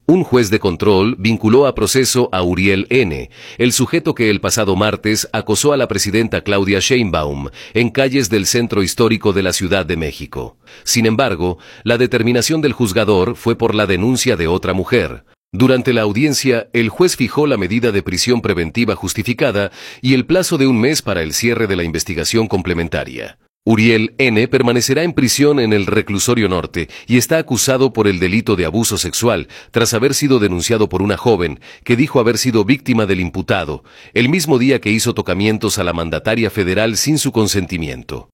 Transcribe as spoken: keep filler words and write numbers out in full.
Un juez de control vinculó a proceso a Uriel N., el sujeto que el pasado martes acosó a la presidenta Claudia Sheinbaum en calles del centro histórico de la Ciudad de México. Sin embargo, la determinación del juzgador fue por la denuncia de otra mujer. Durante la audiencia, el juez fijó la medida de prisión preventiva justificada y el plazo de un mes para el cierre de la investigación complementaria. Uriel N. permanecerá en prisión en el reclusorio norte y está acusado por el delito de abuso sexual tras haber sido denunciado por una joven que dijo haber sido víctima del imputado, el mismo día que hizo tocamientos a la mandataria federal sin su consentimiento.